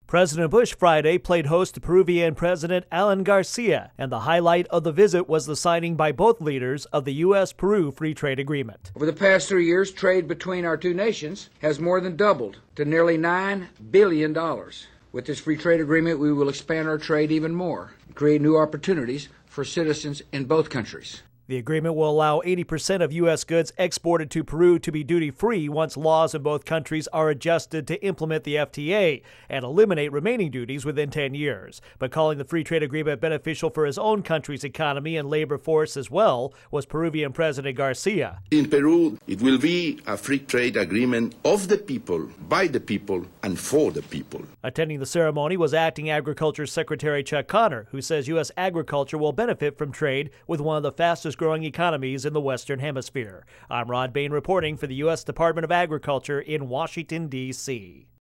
President Bush Friday played host to Peruvian President Alan Garcia, and the highlight of the visit was the signing by both leaders of the U.S.-Peru Free Trade Agreement. Over the past 3 years, trade between our two nations has more than doubled to nearly $9 billion. With this free trade agreement, we will expand our trade even more and create new opportunities for citizens in both countries. The agreement will allow 80% of U.S. goods exported to Peru to be duty-free once laws in both countries are adjusted to implement the FTA and eliminate remaining duties within 10 years. But calling the free trade agreement beneficial for his own country's economy and labor force as well was Peruvian President Garcia. In Peru, it will be a free trade agreement of the people, by the people, and for the people. Attending the ceremony was Acting Agriculture Secretary Chuck Connor, who says U.S. agriculture will benefit from trade with one of the fastest growing economies in the Western Hemisphere. I'm Rod Bain reporting for the U.S. Department of Agriculture in Washington, D.C.